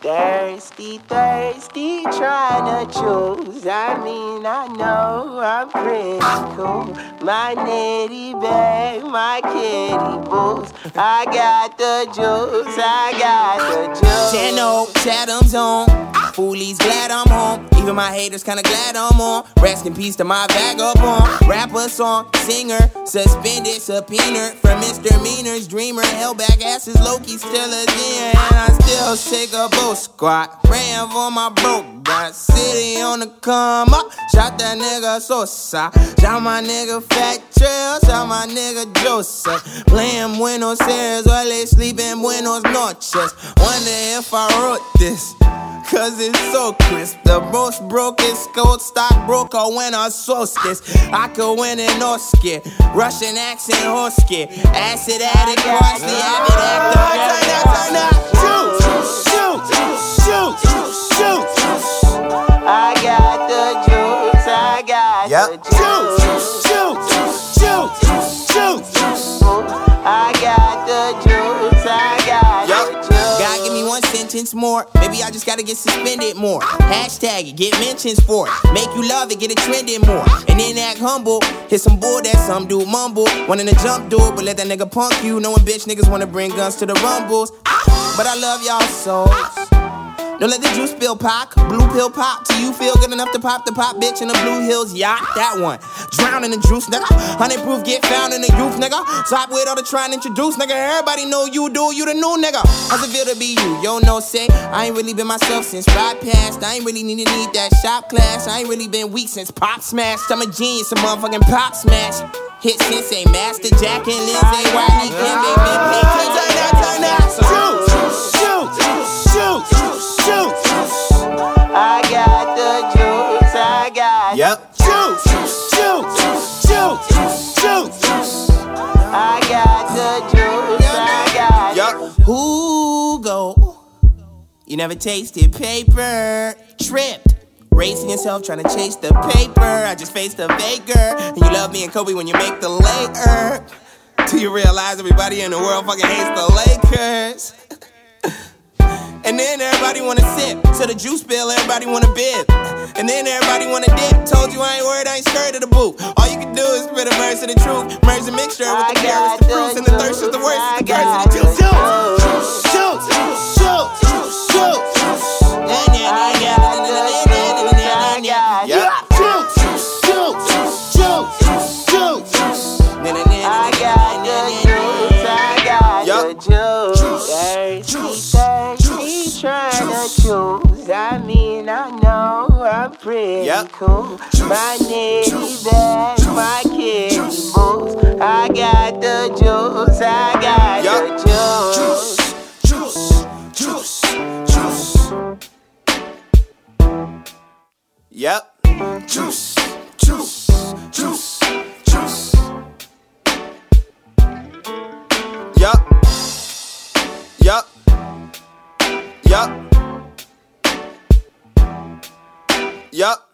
Thirsty, thirsty, trying to choose. I mean, I know I'm pretty cool. My nitty bag, my kitty boots. I got the juice, I got the juice. Channel, Chatham's on. Foolies glad I'm home. Even my haters kinda glad I'm on. Rest in peace to my vagabond. Rapper, song, singer, suspended, subpoenaed for misdemeanors. Dreamer, held back asses, Loki still a demon. And I still shake a boat squad. Praying for my broke. Got city on the come up. Shot that nigga Sosa. Shot my nigga Fat Trail. Shot my nigga Joseph. Playing Buenos Aires while they sleep in Buenos Noches. Wonder if I wrote this, cause it's so crisp. The most brokest gold stockbroker when I source this. I could win an Oscar. Russian accent Hosky. Acid addict, parsley, avid actor. Shoot. I got the juice, I got the juice. I got the juice, I got the juice. God, give me one sentence more. Maybe I just gotta get suspended more. Hashtag it, get mentions for it. Make you love it, get it trending more. And then act humble. Hit some bull that some dude mumble. Wanting to jump do it, but let that nigga punk you. Knowing bitch niggas wanna bring guns to the rumbles. But I love y'all souls. Don't let the juice spill pop, blue pill pop till you feel good enough to pop the pop bitch in the Blue Hills yacht. That one. Drown in the juice, nigga. 100 proof get found in the youth, nigga. Stop with all the trying to introduce, nigga. Everybody know you do, you the new nigga. How's it feel to be you? Yo, no say. I ain't really been myself since ride past. I ain't really need that shop class. I ain't really been weak since pop smashed. I'm a genius, a motherfucking pop smash. Hit Sensei, Master Jack and Lindsay, Wiley, Kim, they been paid. Turn that. Shoot. I got the juice, I got Yep. Juice. I got the juice, I got Who go? You never tasted paper. Tripped. Racing yourself, trying to chase the paper. I just faced a baker. And you love me and Kobe when you make the Laker. Till you realize everybody in the world fucking hates the Lakers. And then everybody wanna sip. So the juice spill, everybody wanna bib. And then everybody wanna dip. Told you I ain't worried, I ain't scared of the boot. All you can do is spit a verse of the truth. Merge the mixture with the carrots, the fruits, and the thirst is the worst. Is the curse of the juice. Shoot. Choose. I mean, I know I'm pretty cool. My nitty bag, my kitty boots. I got the juice, I got the juice. Yep. Juice. Yup.